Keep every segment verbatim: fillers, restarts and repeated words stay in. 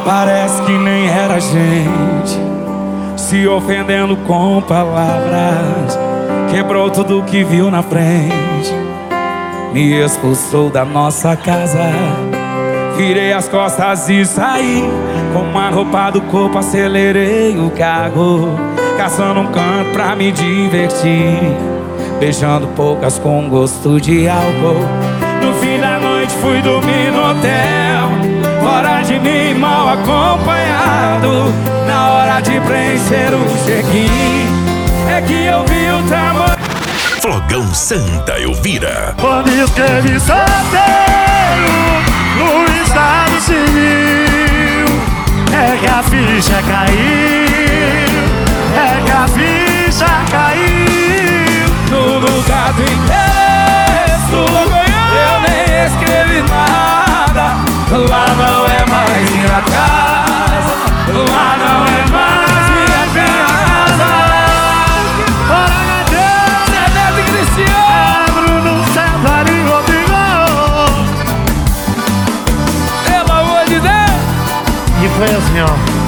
Parece que nem era gente, se ofendendo com palavras. Quebrou tudo que viu na frente, me expulsou da nossa casa. Virei as costas e saí, com uma roupa do corpo acelerei o carro, caçando um canto pra me divertir, beijando poucas com gosto de álcool. No fim da noite fui dormir no hotel, fora de mim, mal acompanhado. Na hora de preencher o check-in, é que eu vi o tamanho. Flogão Santa Elvira. Quando escrevi solteiro no estado civil, é que a ficha caiu, é que a ficha caiu. No lugar do endereço eu nem escrevi nada. Lá não é mais minha casa, lá não é mais minha casa. Ora, Deus, é Neto e Cristiano, Bruno César e Rodrigo. pelo amor de Deus. E foi assim,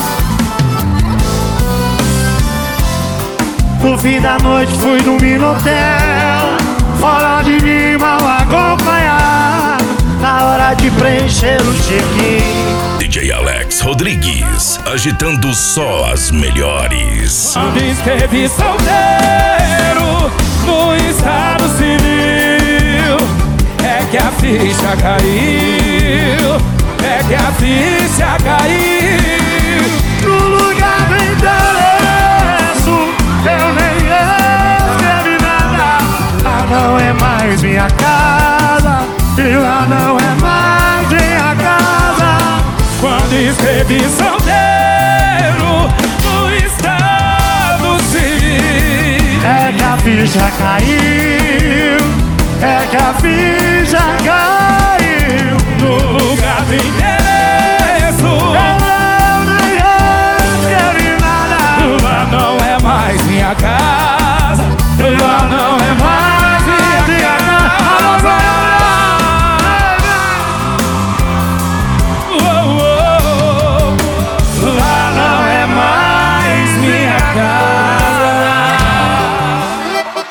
ó. No fim da noite fui dormir no hotel, fora de mim, mal acompanhado. Na hora de preencher o check-in, D J Alex Rodrigues, agitando só as melhores. Quando escrevi solteiro no estado civil, é que a ficha caiu, é que a ficha caiu. no lugar do endereço eu nem escrevi nada. Lá não é mais minha casa, e lá não é mais minha casa. Quando escrevi solteiro no estado civil, É que a ficha caiu, é que a ficha caiu.